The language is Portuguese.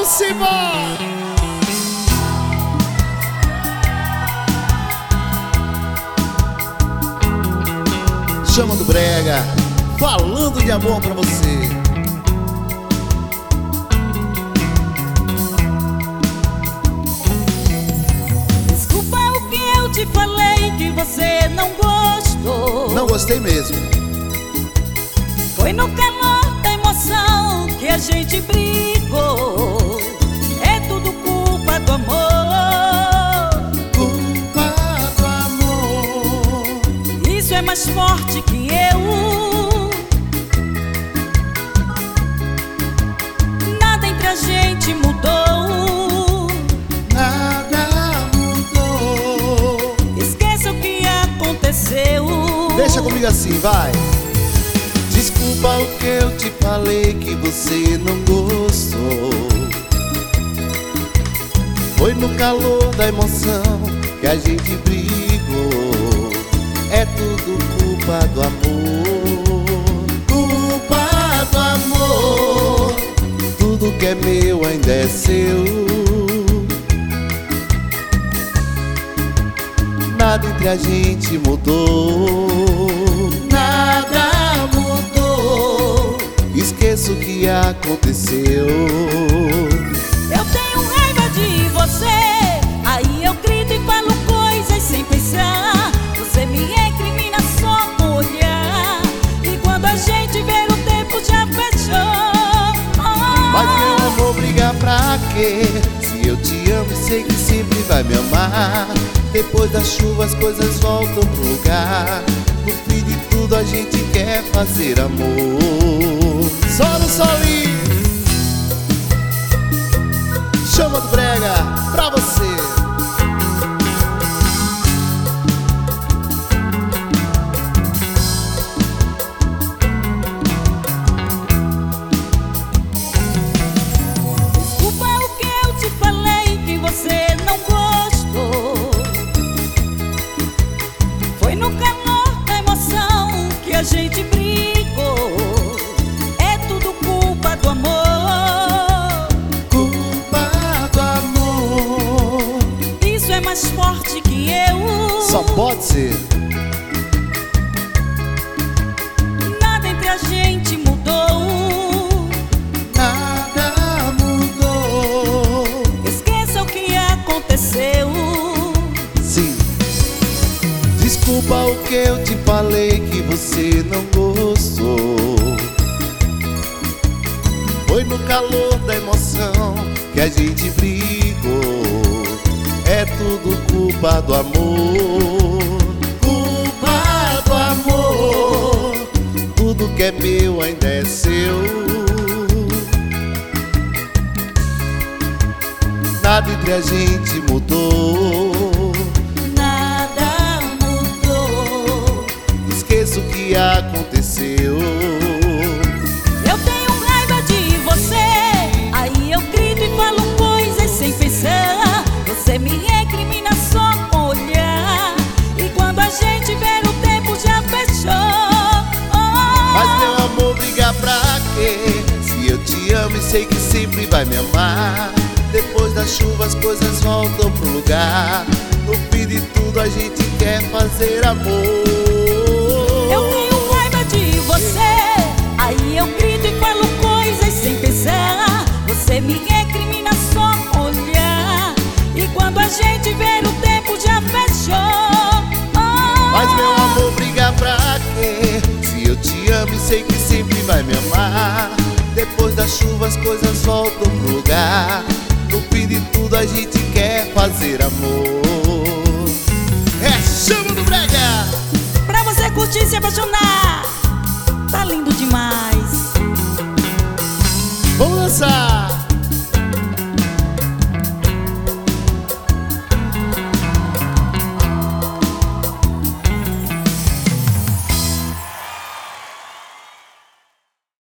Vamos embora! Chama do Brega, falando de amor pra você. Desculpa o que eu te falei que você não gostou. Não gostei mesmo. Foi no calor da emoção que a gente brigou. É tudo culpa do amor. Culpa do amor. Isso é mais forte que eu. Nada entre a gente mudou. Nada mudou. Esqueça o que aconteceu. Deixa comigo assim, vai. Desculpa o que eu te falei que você não gostou. Foi no calor da emoção que a gente brigou. É tudo culpa do amor. Culpa do amor. Tudo que é meu ainda é seu. Nada entre a gente mudou. Nada mudou. Esqueço o que aconteceu. Eu tenho raiva de você. Aí eu grito e falo coisas sem pensar. Você me recrimina só com olhar. E quando a gente vê o tempo já fechou. Mas meu amor, brigar pra quê? Se eu te amo e sei que sempre vai me amar. Depois da chuva as coisas voltam pro lugar. No fim de tudo a gente quer fazer amor. Só no solinho. Chama do Brega pra você. Desculpa o que eu te falei que você não gostou. Foi no calor da emoção que a gente brigou. É tudo culpa do amor. Culpa do amor. Isso é mais forte que eu. Só pode ser. Nada entre a gente mudou. Nada mudou. Esqueça o que aconteceu. Sim. Desculpa o que eu te falei que você não gostou. Foi no calor da emoção que a gente brigou. É tudo culpa do amor. Culpa do amor. Tudo que é meu ainda é seu. Nada entre a gente mudou. Nada mudou. Esqueço o que aconteceu. Eu tenho raiva de você. Aí eu grito e falo coisas sem pensar. Você me recrimina só com olhar. E quando a gente vê o tempo já fechou. Mas meu amor, brigar pra quê? Se eu te amo e sei que sempre vai me amar. Depois da chuva as coisas voltam pro lugar. No fim de tudo a gente quer fazer amor. Eu tenho raiva de você. Aí eu grito e falo coisas sem pensar. Você me recrimina só com olhar. E quando a gente vê o tempo já fechou. Mas meu amor, brigar pra quê? Se eu te amo e sei que sempre vai me amar. Depois da chuva as coisas voltam pro lugar. No fim de tudo a gente quer fazer amor. É, chama!